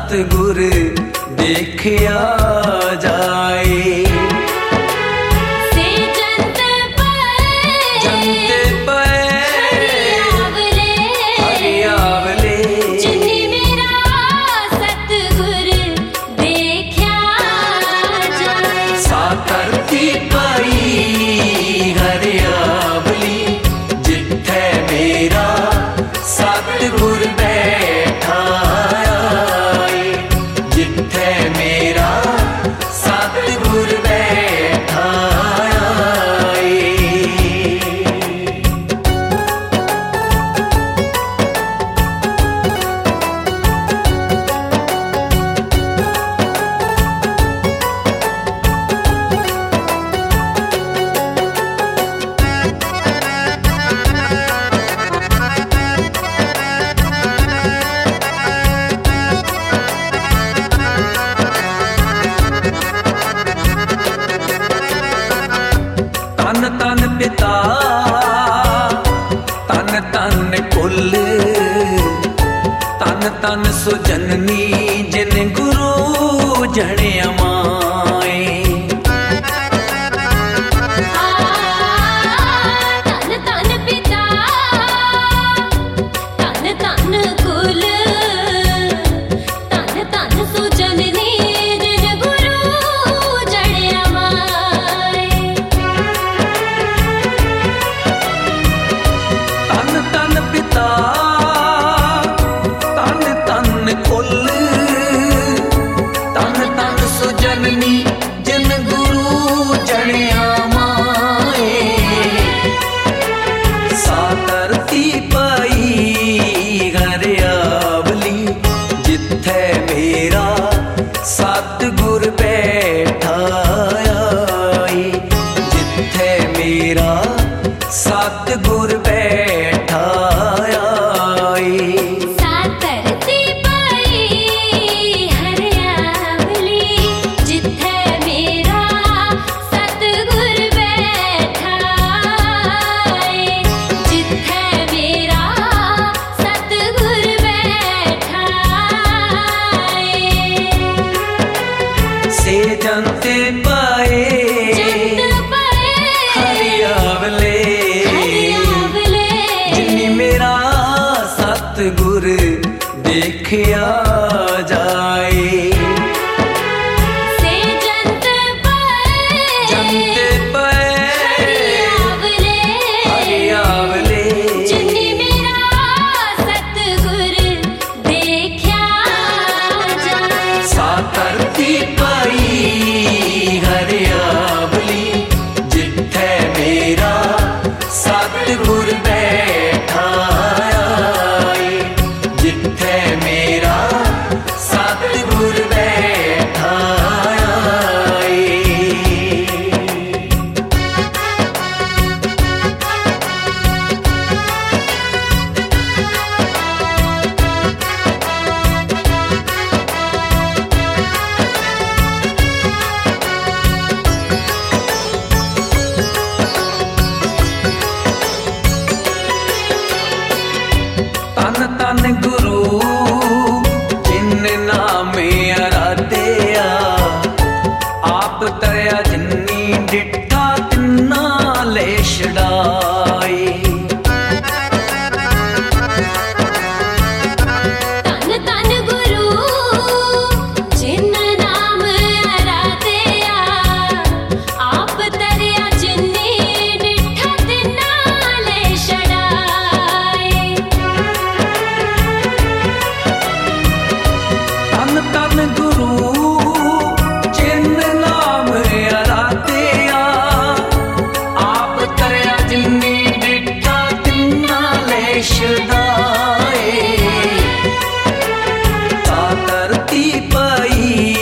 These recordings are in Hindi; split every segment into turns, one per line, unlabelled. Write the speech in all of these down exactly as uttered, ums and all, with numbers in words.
सतगुर देखिया जाए। तन तन पिता तन तन कुल तन तन सुजननी जिन गुरु जनिया माए।
तन तन पिता तन तन कुल तन तन सुजननी जिन गुरु जनिया माए।
तन तन पिता तन तन कुल तन तन सुजननी जिन गुरु जनिया माए। सातरती पाई हरियावली जिथे मेरा सतगुर बैठा आई। जिथे मेरा सतगुर बैठा आई।
सातरती पाई हरियावली जिथे मेरा सतगुर बैठा है। जिथे मेरा सतगुर बैठा है।
से जनते पाए
जंत पाए
हरियावले
हरियावले
जिन्नी मेरा सतगुर देखिया जाए।
से जंत पाए
जनते पाए
हरियावले
हरियावले
जिन्नी मेरा सतगुर देखिया जाए।
सातरती पाई हरियावली जिथे मेरा सतगुर बैठा आई। जिथे मेरा सतगुर बैठा आई। तन तन गुरु जिन नामे आराध्या आप तरया जिन्नी डिठा तिन्ना ले छड़ाए।
तन तन गुरु जिन नाम आराध्या आप तरया जिन्नी डिठा तिन्ना ले छड़ाए।
तन तन गुरु जिन नाम आराध्या आप तरया जिन्नी डिठा तिन्ना ले छड़ाए। सातरती पाई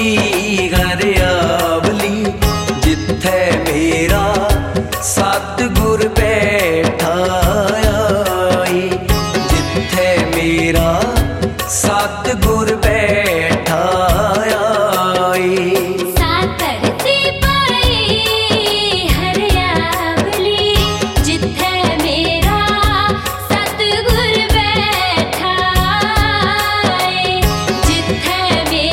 हरियावली जिथे मेरा सतगुर बैठा आई। जिथे मेरा सतगुर बैठा आई।
सातरती पाई हरियावली जिथे मेरा सतगुर बैठा है। जिथे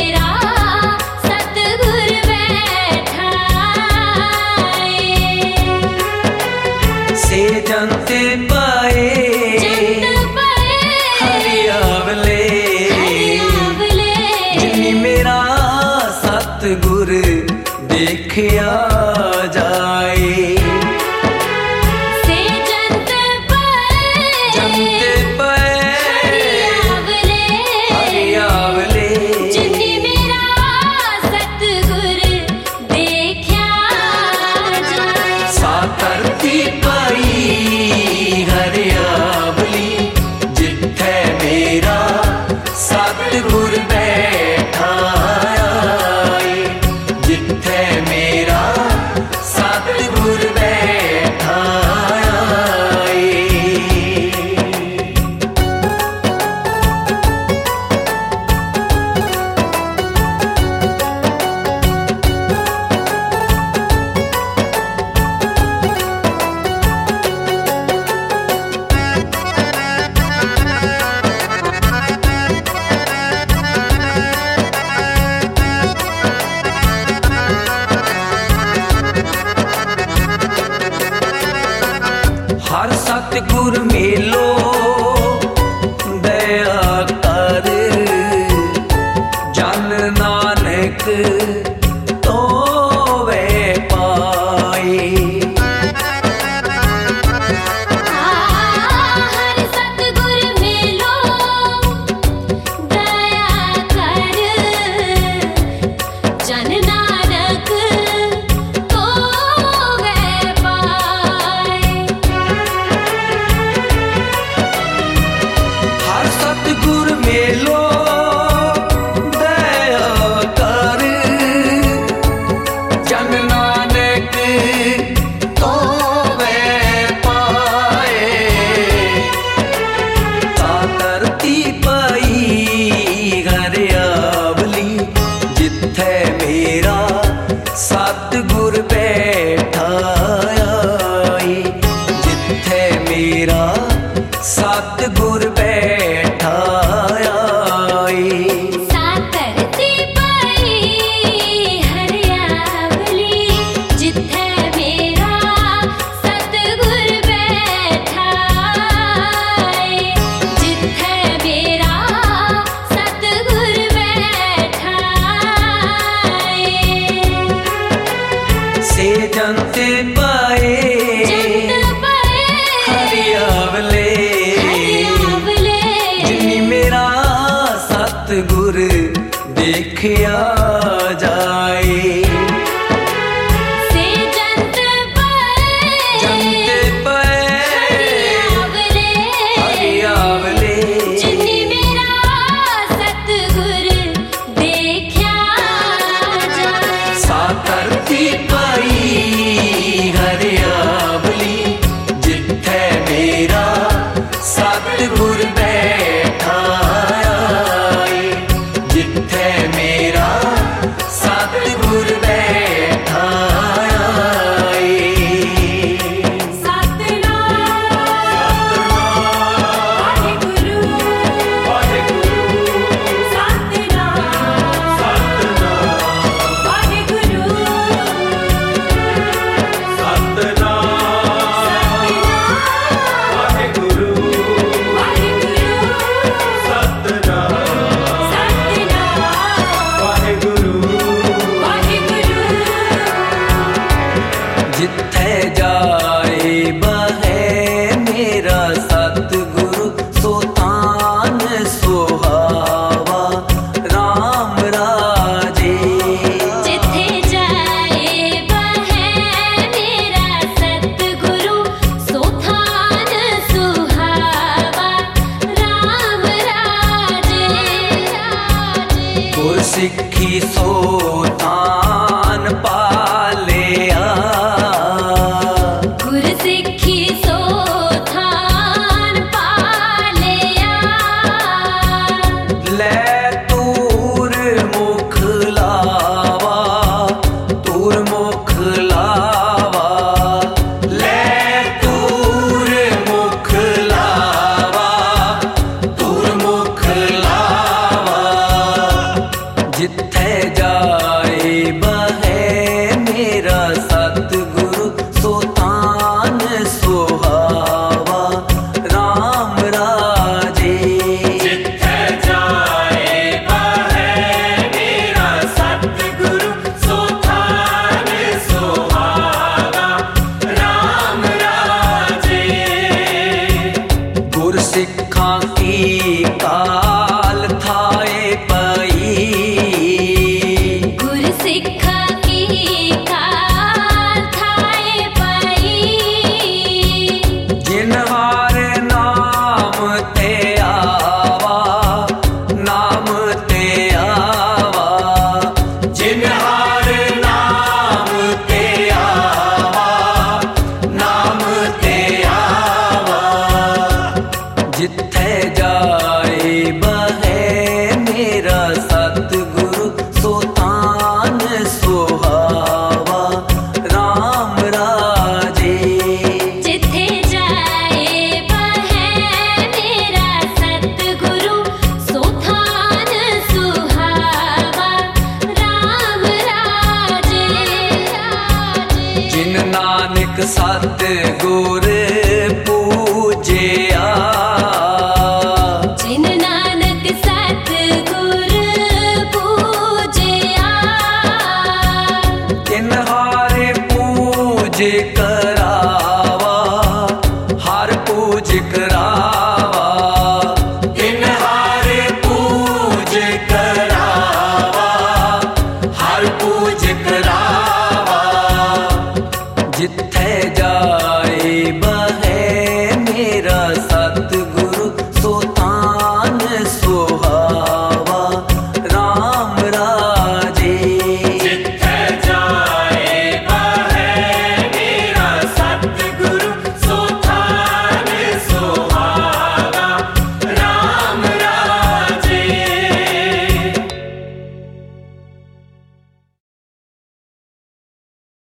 सतगुर मेलो दया कर, जन नानक तोवे पाए।
हर सतगुर मेलो दया कर, जन नानक तोवे पाए।
हर सतगुर मेलो दया कर, जन नानक तोवे पाए। ता धरती पई हरियावली, जिथे मेरा सतगुर बैठा आई। जिथे मेरा सतगुर बैठा आई।
सा धरती पई हरियावली, जिथे मेरा सतगुर बैठा है। जिथे मेरा सतगुर बैठा है।
से जंत पाए
जंत पाए
हरियावले,
हरियावले,
जिन्नी मेरा सतगुर देखिया जाए।
से जंत पाए
जंत पाए
हरियावले,
हरियावले,
जिन्नी मेरा सतगुर देखा जाए।
सा धरती पई हरियावली, जिथे मेरा सतगुर बैठा आई। जिथे मेरा सतगुर बैठा आई।
सतनाम वाहिगुरु, सतनाम वाहिगुरु,
जिथे जाए बहे मेरा सतगुरु, सोतान सुहावा राम राजे।
जिथे जाए बहे मेरा सतगुरु, सोथान सुहावा राम राजे।
गुर सिक्खी सोतान पालिया,
गुर सिक्खी सोथान पालिया।
ले तूर मुख लावा, तूर मुख लावा। ले तूर मुख लावा, तूर मुख लावा। जिथे जाए बहे मेरा सतगुरु, सोतान सुहावा राम राजे। जिथे जाए बहे मेरा सतगुरु, सोतान सुहावा राम राजे। गुर सिक्खां की काल थाए पई,
गुर सिक्खा की काल थाए पई।
जिनवार नाम ते आवा, नाम ते आवा। जिनवार नाम ते आवा, नाम ते आवा। जिथे जाए बहे मेरा सतगुरु, सोतान सुहावा राम राजे।
जिथे जाए बहे मेरा सतगुरु, सोथान सुहावा राम राजे।
जिन नानक सतगुर